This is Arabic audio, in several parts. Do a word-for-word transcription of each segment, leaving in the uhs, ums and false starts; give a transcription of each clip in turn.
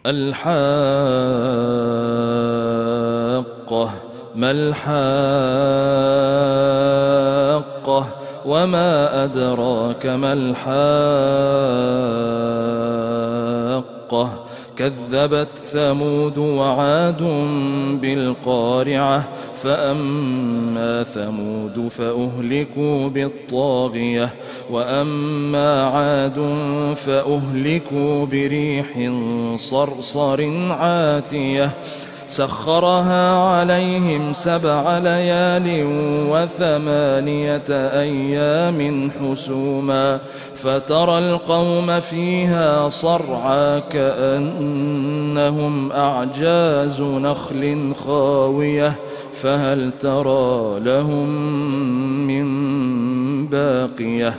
الحاقة ما الحاقة وما أدراك ما الحاقة كذبت ثمود وعاد بالقارعة فأما ثمود فأهلكوا بالطاغية وأما عاد فأهلكوا بريح صرصر عاتية سخرها عليهم سبع ليال وثمانية أيام حسوما فترى القوم فيها صرعى كأنهم أعجاز نخل خاوية فهل ترى لهم من باقية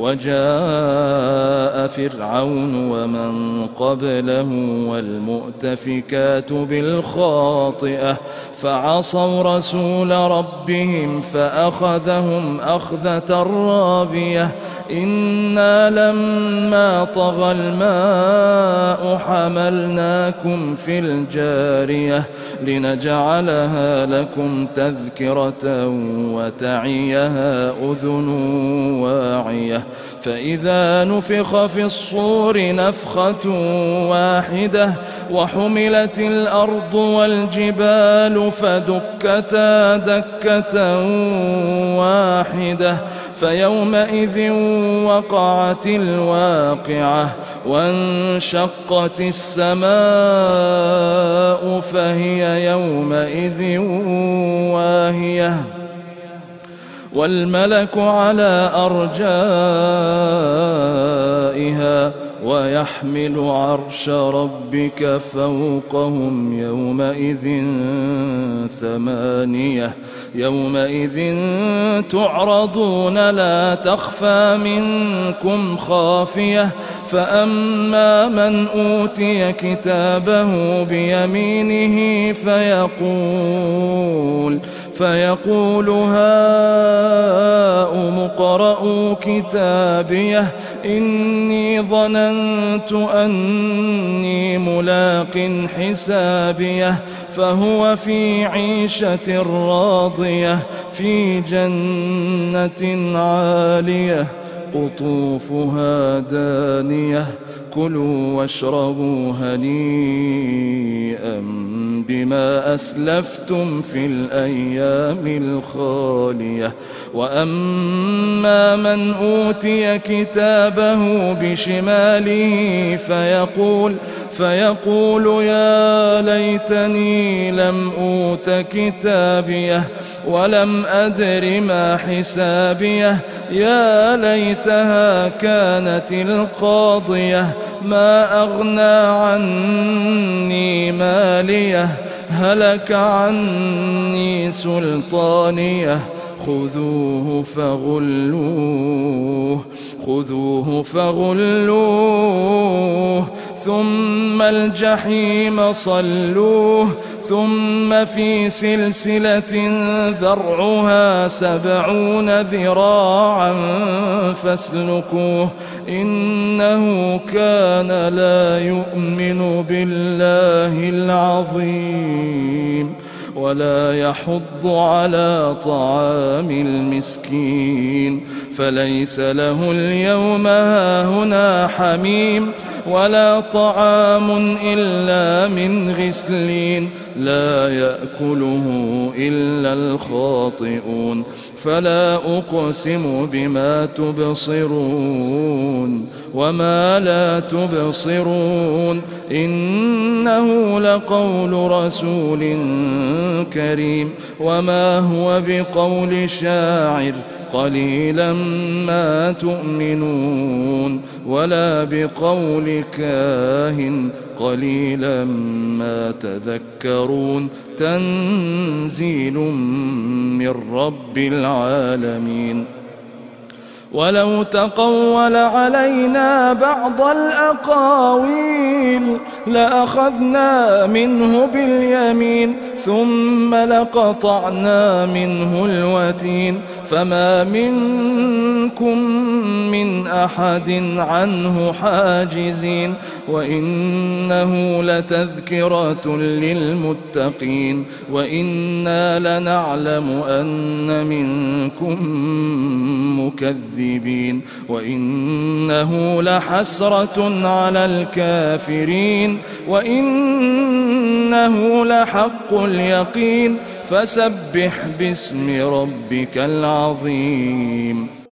وجاء فرعون ومن قبله والمؤتفكات بالخاطئة فعصوا رسول ربهم فأخذهم أخذة رابية إنا لما طغى الماء حملناكم في الجارية لنجعلها لكم تذكرة وتعيها أذن واعية فإذا نفخ في الصور نفخة واحدة وحملت الأرض والجبال فدكتا دكة واحدة فيومئذ وقعت الواقعة وانشقت السماء فهي يومئذ واهية والملك على أرجائها ويحمل عرش ربك فوقهم يومئذ ثمانية يومئذ تعرضون لا تخفى منكم خافية فأما من أوتي كتابه بيمينه فيقول فيقول هاؤم اقرءوا كتابيه إني ظننت أني ملاق حسابيه فهو في عيشة راضية في جنة عالية قطوفها دانية كلوا واشربوا هنيئا بما أسلفتم في الأيام الخالية وأما من أوتي كتابه بشماله فيقول فيقول يا ليتني لم أوت كتابيه ولم أدر ما حسابيه يا ليتها كانت القاضية ما أغنى عني ماليه هلك عني سلطانيه خذوه فغلوه خذوه فغلوه ثم الجحيم صلوه ثم في سلسلة ذرعها سبعون ذراعا فاسلكوه إنه كان لا يؤمن بالله العظيم ولا يحض على طعام المسكين فليس له اليوم هاهنا حميم ولا طعام إلا من غسلين لا يأكله إلا الخاطئون فلا أقسم بما تبصرون وما لا تبصرون إنه لقول رسول كريم وما هو بقول شاعر قليلا ما تؤمنون ولا بقول كاهن قليلا ما تذكرون تنزيل من رب العالمين ولو تقول علينا بعض الأقاويل لأخذنا منه باليمين ثم لقطعنا منه الوتين فما منكم من أحد عنه حاجزين وإنه لتذكرة للمتقين وإنا لنعلم أن منكم مكذبين وإنه لحسرة على الكافرين وإنه لحق اليقين فسبح باسم ربك العظيم.